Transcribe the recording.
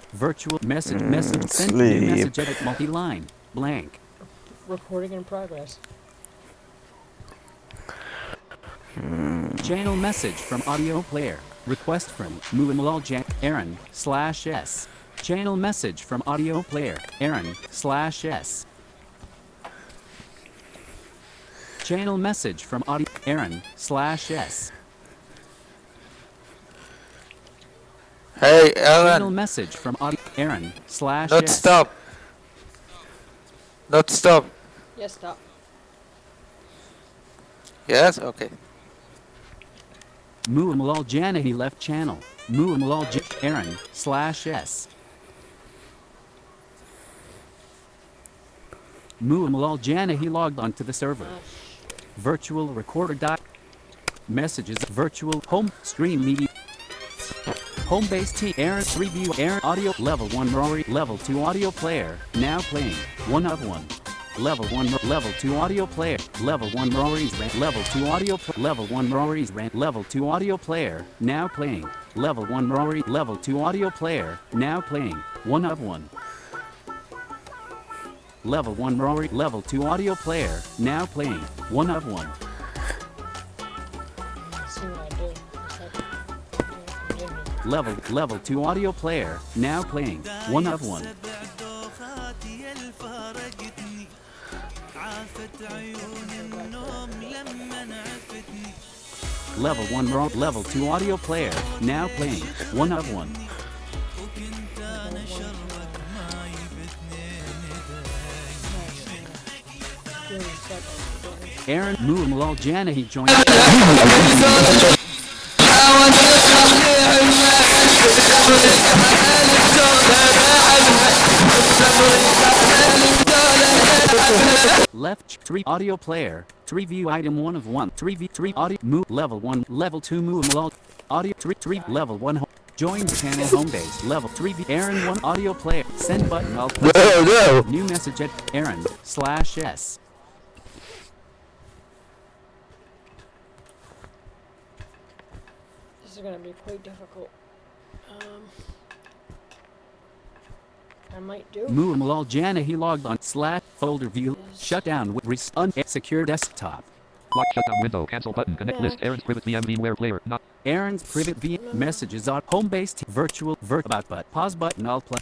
Virtual message send new message edit multi-line blank. Recording in progress. Channel message from audio player. Request from Muamalal Aaron /S. Channel message from audio player Aaron /S. Channel message from audio Aaron /S. Hey, Channel Aaron. message from audio Aaron /S. Not stop. Not stop. Yes, stop. Yes? Okay. Muamalal Janahi left channel. Muamalal Aaron /S. Muamalal Janahi logged onto the server. Virtual recorder. Messages. Virtual home stream media. Home base T Aaron review Aaron audio level 1 Rory level 2 audio player now playing 1 of 1 level 1 level 2 audio player level 1 Rory's rant level 2 audio level 1 Rory's rant level 2 audio player now playing level 1 Rory level 2 audio player now playing 1 of 1 level 1 Rory level 2 audio player now playing 1 of 1. See what I do. Level 2 audio player now playing 1 of 1. Level 1 level 2 audio player now playing 1 of 1. Aaron Muamalal Janahi joined. Left 3 audio player 3 view item 1 of 1 3 audio move level 1 level 2 Muamalal audio 3 level 1 join channel home base level 3 Aaron 1 audio player send button I'll press new message at Aaron /S. This is gonna be quite difficult. I might do. Muamalal Janahi logged on /folder view shutdown with unsecure desktop. Lock shutdown window. Cancel button. Connect list. Aaron's private VM VMware player. Not. Aaron's private VM messages on home base virtual about but pause button I'll play